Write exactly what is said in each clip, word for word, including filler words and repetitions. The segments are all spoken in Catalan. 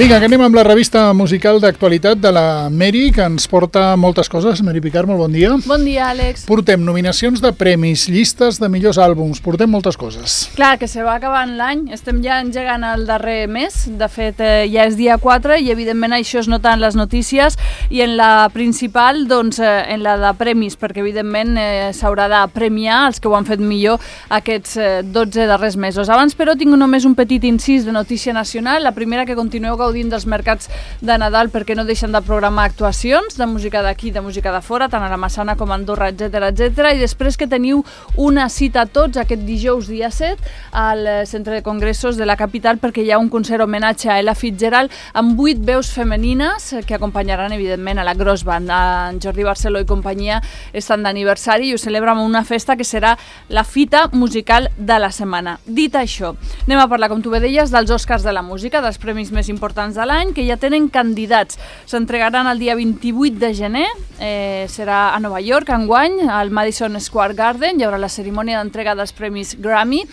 Vinga, que anem amb la revista musical d'actualitat de la Mary, que ens porta moltes coses. Mary Picard, molt bon dia. Bon dia, Àlex. Portem nominacions de premis, llistes de millors àlbums, portem moltes coses. Clar, que se va acabant l'any, estem ja engegant el darrer mes, de fet eh, ja és dia quatre i evidentment això es nota en les notícies i en la principal, doncs eh, en la de premis, perquè evidentment eh, s'haurà de premiar els que ho han fet millor aquests eh, dotze darrers mesos. Abans, però, tinc només un petit incís de notícia nacional, la primera, que continueu gaudint dels mercats de Nadal perquè no deixen de programar actuacions de música d'aquí, de música de fora, tant a la Massana com a Andorra, etcètera, etcètera, i després que teniu una cita tots aquest dijous dia set al Centre de Congressos de la capital perquè hi ha un concert homenatge a Ella Fitzgerald amb vuit veus femenines que acompanyaran evidentment a la Gross Band. En Jordi Barceló i companyia estan d'aniversari i ho celebra amb una festa que serà la fita musical de la setmana. Dit això, anem a parlar, com tu bé deies, dels Oscars de la música, dels premis més importants de l'any, que ja tenen candidats. S'entregaran el dia vint-i-vuit de gener, eh, serà a Nova York, enguany, al Madison Square Garden, hi haurà la cerimònia d'entrega dels premis Grammy,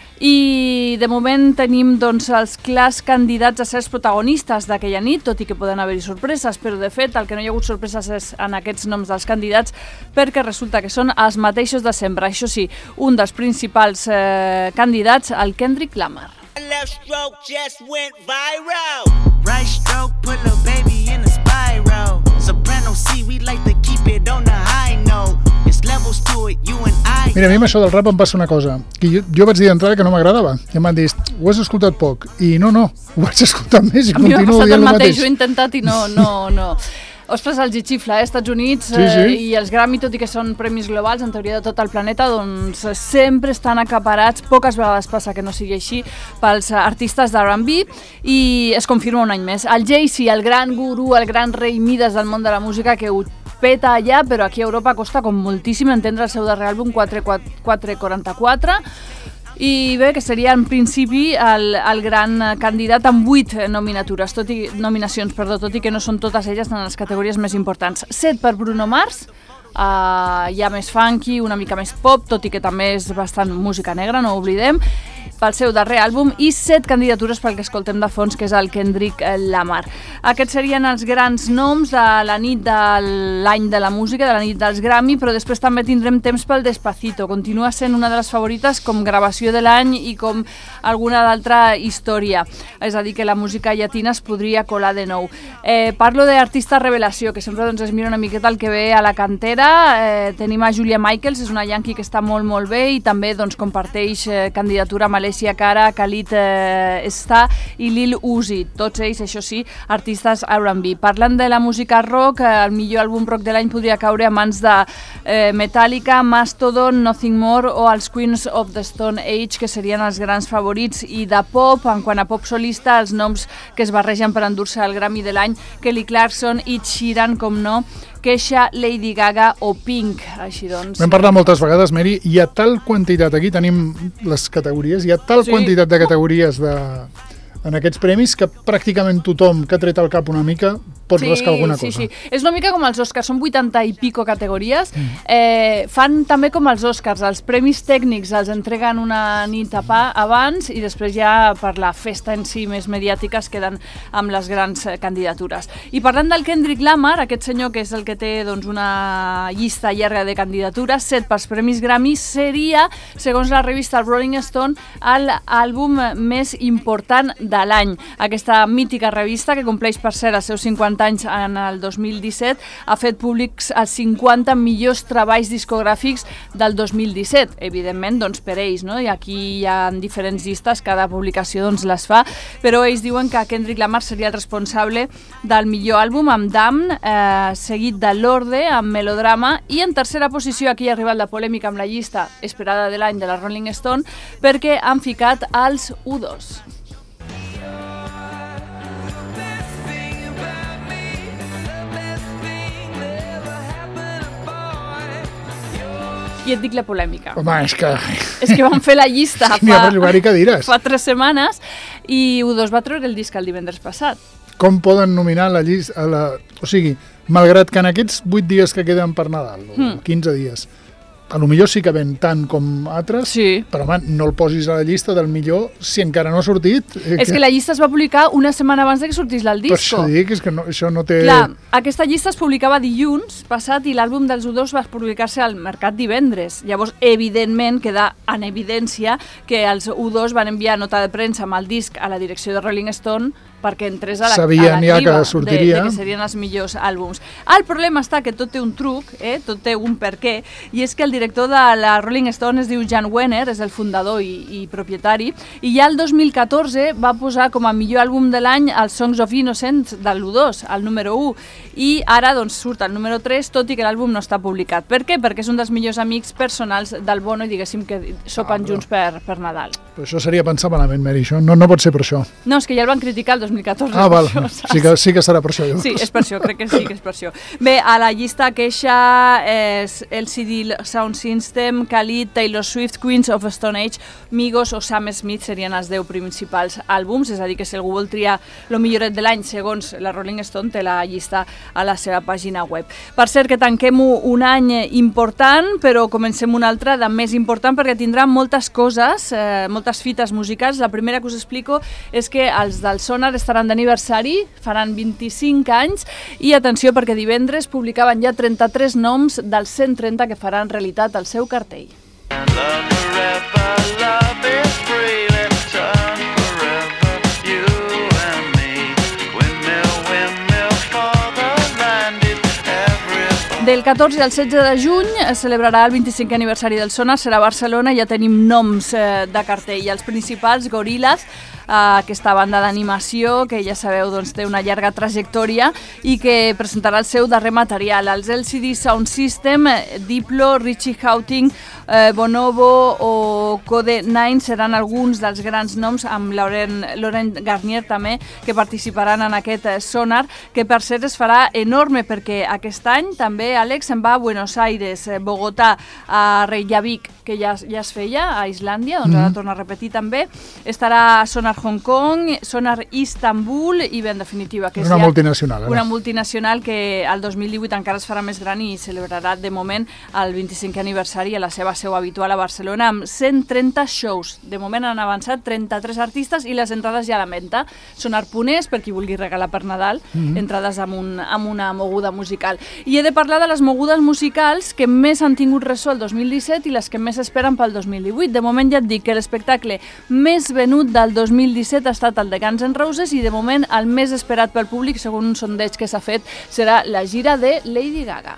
i de moment tenim doncs, els clars candidats a ser els protagonistes d'aquella nit, tot i que poden haver-hi sorpreses, però de fet el que no hi ha hagut sorpreses és en aquests noms dels candidats, perquè resulta que són els mateixos de sempre. Això sí, un dels principals eh, candidats, el Kendrick Lamar. Left stroke just went viral. Right stroke put a baby in a spiral. Soprano C, we like to keep it on the high note. It's levels to it, you and I. Mira, a mi amb això del rap em passa una cosa, que jo, jo vaig dir d'entrada que no m'agradava, i m'han dit, ho has escoltat poc, i no, no, ho vaig escoltar més i continuo dient el mateix. A mi m'ha passat el mateix, ho he intentat i no, no, no. Ostres, el xifla, eh? Estats Units sí, sí. Eh, i els Grammy, tot i que són premis globals, en teoria de tot el planeta, doncs sempre estan acaparats, poques vegades passa que no sigui així, pels artistes d'R and B, i es confirma un any més. El Jay-Z, el gran gurú, el gran rei Mides del món de la música, que ho peta allà, però aquí a Europa costa com moltíssim entendre el seu darrer àlbum, quatre quaranta-quatre, i bé, que seria en principi el, el gran candidat amb vuit nominatures, tot i, nominacions, perdó, tot i que no són totes elles en les categories més importants. Set per Bruno Mars, uh, ja més funky, una mica més pop, tot i que també és bastant música negra, no ho oblidem, pel seu darrer àlbum, i set candidatures pel que escoltem de fons, que és el Kendrick Lamar. Aquests serien els grans noms de la nit de l'any de la música, de la nit dels Grammy, però després també tindrem temps pel Despacito. Continua sent una de les favorites com gravació de l'any i com alguna d'altra història. És a dir, que la música llatina es podria colar de nou. Eh, parlo d'artista revelació, que sempre doncs, es mira una miqueta el que ve a la cantera. Eh, tenim a Julia Michaels, és una yankee que està molt, molt bé i també doncs, comparteix eh, candidatura amb Alessia Cara, Khalid eh, Star i Lil Uzi, tots ells, això sí, artistes R and B. Parlant de la música rock, eh, el millor àlbum rock de l'any podria caure a mans de eh, Metallica, Mastodon, Nothing More o els Queens of the Stone Age, que serien els grans favorits, i de pop, en quant a pop solista, els noms que es barregen per endur-se el Grammy de l'any, Kelly Clarkson, Ed Sheeran, com no, Kesha, Lady Gaga o Pink. Així doncs... Vam parlar moltes vegades, Mary, hi ha tal quantitat, aquí tenim les categories, hi ha tal sí. quantitat de categories de... en aquests premis que pràcticament tothom que ha tret el cap una mica pot sí, rascar alguna cosa. Sí, sí. És una mica com els Oscars, són vuitanta i pico categories. Mm. Eh, fan també com els Oscars, els premis tècnics els entreguen una nit a pa abans i després ja per la festa en si més mediàtica es queden amb les grans candidatures. I parlant del Kendrick Lamar, aquest senyor que és el que té doncs, una llista llarga de candidatures, set pels premis Grammy, seria, segons la revista Rolling Stone, l'àlbum més important de l'any. Aquesta mítica revista, que compleix per cert els seus cinquanta anys en el dos mil disset, ha fet públics els cinquanta millors treballs discogràfics del dos mil disset, evidentment doncs, per ells, no? I aquí hi ha diferents llistes, cada publicació doncs, les fa, però ells diuen que Kendrick Lamar seria el responsable del millor àlbum amb Damn, eh, seguit de Lorde amb Melodrama, i en tercera posició, aquí ha arribat la polèmica amb la llista esperada de l'any de la Rolling Stone, perquè han ficat els U dos. I et dic la polèmica. Home, és que... És que van fer la llista fa, fa tres setmanes i U dos va treure el disc el divendres passat. Com poden nominar la llista... La... O sigui, malgrat que en aquests vuit dies que queden per Nadal, o hmm. quinze dies, a lo millor sí que ven tant com altres, sí. però home, no el posis a la llista del millor si encara no ha sortit. Eh, és que... que la llista es va publicar una setmana abans de que sortís el disco. Per això dic, és que no, això no té... Clar, aquesta llista es publicava dilluns passat i l'àlbum dels U dos va publicar-se al mercat divendres. Llavors, evidentment, queda en evidència que els U dos van enviar nota de premsa amb el disc a la direcció de Rolling Stone perquè entrés a la, Sabien a la ja criba que sortiria. De, de que serien els millors àlbums. El problema està que tot té un truc, eh? Tot té un per què, i és que el director de la Rolling Stone es diu Jan Wenner, és el fundador i, i propietari, i ja el dos mil catorze va posar com a millor àlbum de l'any els Songs of Innocence del U dos, el número u, i ara doncs, surt el número tres, tot i que l'àlbum no està publicat. Per què? Perquè és un dels millors amics personals del Bono i diguéssim que sopen ah, junts per, per Nadal. Però això seria pensar malament, Mary, això no, no pot ser per això. No, és que ja el van criticar el dos mil catorze. Ah, val, això, sí, que, sí que serà per això. Jo. Sí, és per això, crec que sí que és per això. Bé, a la llista queixa és L C D Sound System, Khalid, Taylor Swift, Queens of Stone Age, Migos o Sam Smith serien els deu principals àlbums, és a dir, que si algú vol triar el milloret de l'any, segons la Rolling Stone, té la llista a la seva pàgina web. Per cert, que tanquem un any important, però comencem un altre de més important perquè tindrà moltes coses, eh, moltes fites musicals. La primera que us explico és que els del Sonar estaran d'aniversari, faran vint-i-cinc anys, i atenció perquè divendres publicaven ja trenta-tres noms dels cent trenta que faran realitat el seu cartell. Del catorze al setze de juny es celebrarà el vint-i-cinquè aniversari del Sonar, serà a Barcelona, ja tenim noms eh, de cartell. Els principals, Gorillaz, eh, aquesta banda d'animació que ja sabeu doncs, té una llarga trajectòria i que presentarà el seu darrer material. Els L C D Sound System, Diplo, Richie Houghton, eh, Bonobo o Code nine seran alguns dels grans noms, amb Laurent, Laurent Garnier també, que participaran en aquest Sonar, que per cert es farà enorme perquè aquest any també Àlex se'n va a Buenos Aires, Bogotà, a Reykjavik, que ja, ja es feia a Islàndia, doncs mm. ara torna a repetir també. Estarà Sonar Hong Kong, Sonar Istanbul i bé, en definitiva, que és una ja multinacional. Una multinacional que el dos mil divuit encara es farà més gran i celebrarà de moment el vint-i-cinquè aniversari a la seva seu habitual a Barcelona amb cent trenta shows. De moment han avançat trenta-tres artistes i les entrades ja a la venda. Sonar puners, per qui vulgui regalar per Nadal, mm. entrades amb, un, amb una moguda musical. I he de parlar de les mogudes musicals que més han tingut ressò el dos mil disset i les que més esperen pel dos mil divuit. De moment ja et dic que l'espectacle més venut del dos mil disset ha estat el de Guns N' Roses i de moment el més esperat pel públic, segons un sondeig que s'ha fet, serà la gira de Lady Gaga.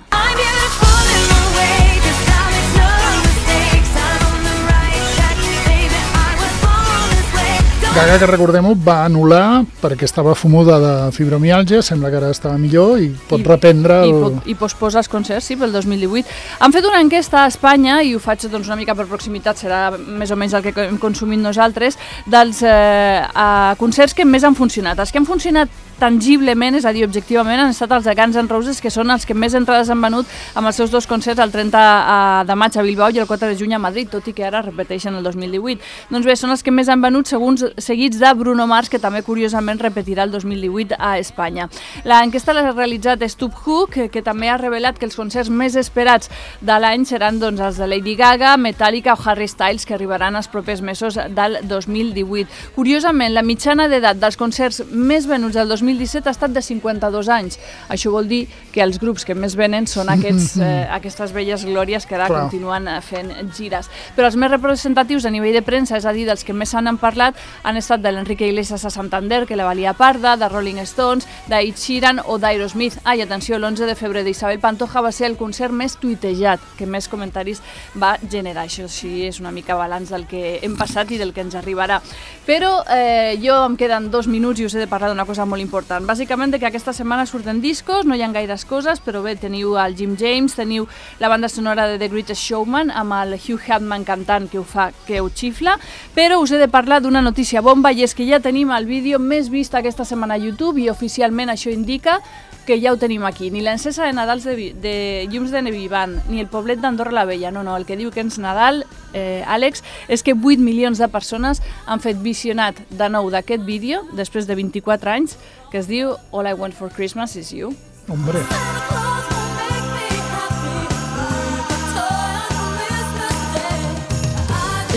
Gaga, que recordem-ho, va anul·lar perquè estava fumuda de fibromiàlgia, sembla que ara estava millor i pot I, reprendre... El... I, I posposa els concerts, sí, pel dos mil divuit. Han fet una enquesta a Espanya, i ho faig doncs, una mica per proximitat, serà més o menys el que hem consumit nosaltres, dels eh, eh, concerts que més han funcionat. Els que han funcionat tangiblement, és a dir, objectivament, han estat els de Guns N' Roses, que són els que més entrades han venut amb els seus dos concerts el trenta de maig a Bilbao i el quatre de juny a Madrid, tot i que ara repeteixen el dos mil divuit. Doncs bé, són els que més han venut segons, seguits de Bruno Mars, que també curiosament repetirà el dos mil divuit a Espanya. L'enquesta l'ha realitzat Stub Hook, que, que també ha revelat que els concerts més esperats de l'any seran doncs, els de Lady Gaga, Metallica o Harry Styles, que arribaran els propers mesos del dos mil divuit. Curiosament, la mitjana d'edat dels concerts més venuts del dos mil disset ha estat de cinquanta-dos anys. Això vol dir que els grups que més venen són aquests, eh, aquestes velles glòries que ara Clar. continuen fent gires. Però els més representatius a nivell de premsa, és a dir, dels que més han parlat, han estat de l'Enrique Iglesias a Santander, que la valia parda, de Rolling Stones, d'Ed Sheeran o d'Aerosmith. Ah, i atenció, l'onze de febrer d'Isabel Pantoja va ser el concert més tuitejat, que més comentaris va generar. Això sí, és una mica balanç del que hem passat i del que ens arribarà. Però eh, jo em queden dos minuts i us he de parlar d'una cosa molt important. Bàsicament que aquesta setmana surten discos, no hi ha gaires coses, però bé, teniu el Jim James, teniu la banda sonora de The Greatest Showman amb el Hugh Jackman cantant que ho fa, que ho xifla, però us he de parlar d'una notícia bomba i és que ja tenim el vídeo més vist aquesta setmana a YouTube i oficialment això indica que ja ho tenim aquí. Ni l'encesa de Nadal de, de llums de Nevivant, ni el poblet d'Andorra la Vella, no, no, el que diu que és Nadal, eh, Àlex, és que vuit milions de persones han fet visionat de nou d'aquest vídeo, després de vint-i-quatre anys, que es diu All I Want for Christmas is You. Hombre.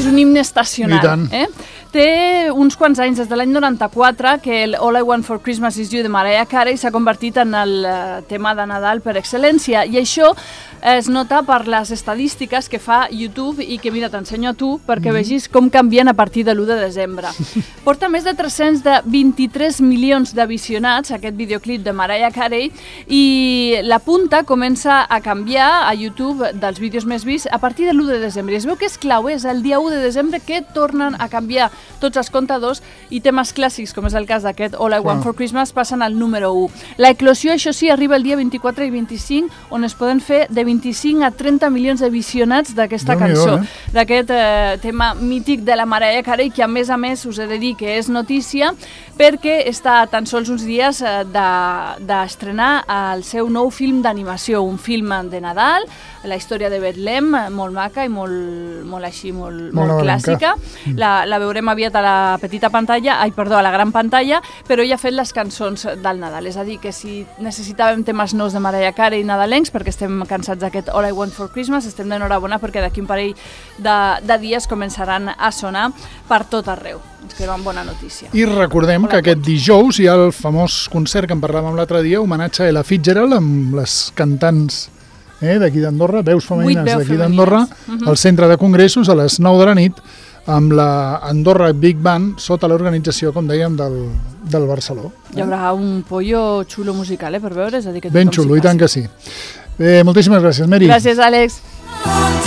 és un himne estacional. Eh? Té uns quants anys, des de l'any noranta-quatre, que el All I Want for Christmas is You de Mariah Carey s'ha convertit en el tema de Nadal per excel·lència, i això es nota per les estadístiques que fa YouTube i que, mira, t'ensenyo a tu perquè mm. vegis com canvien a partir de l'u de desembre. Porta més de tres-cents vint-i-tres milions de visionats aquest videoclip de Mariah Carey, i la punta comença a canviar a YouTube dels vídeos més vists a partir de l'u de desembre. I es veu que és clau, és el dia u de desembre que tornen a canviar tots els comptadors, i temes clàssics, com és el cas d'aquest All I Want for Christmas, passen al número u. La eclosió, això sí, arriba el dia vint-i-quatre i vint-i-cinc, on es poden fer de vint-i-cinc a trenta milions de visionats d'aquesta cançó, eh? d'aquest eh, tema mític de la Mariah Carey, que a més a més us he de dir que és notícia perquè està a tan sols uns dies eh, d'estrenar de, el seu nou film d'animació, un film de Nadal, la història de Betlem, molt maca i molt, molt així, molt, molt, molt clàssica. La, la veurem aviat a la petita pantalla, ai, perdó, a la gran pantalla, però ella ha fet les cançons del Nadal. És a dir, que si necessitàvem temes nous de Mariah Carey nadalencs, perquè estem cansats d'aquest All I Want for Christmas, estem d'enhorabona perquè d'aquí un parell de, de dies començaran a sonar per tot arreu. Ens queda una bona notícia. I recordem que aquest dijous hi ha el famós concert que en parlàvem l'altre dia, homenatge a Ella Fitzgerald, amb les cantants eh, d'aquí d'Andorra, veus femenines d'aquí d'Andorra, uh-huh. al centre de congressos a les nou de la nit, amb la Andorra Big Band sota l'organització, com dèiem, del, del Barceló. Eh? Hi haurà un pollo xulo musical, eh, per veure, és a dir que ben xulo, i tant que sí. Bé, moltíssimes gràcies, Meri. Gràcies, Àlex.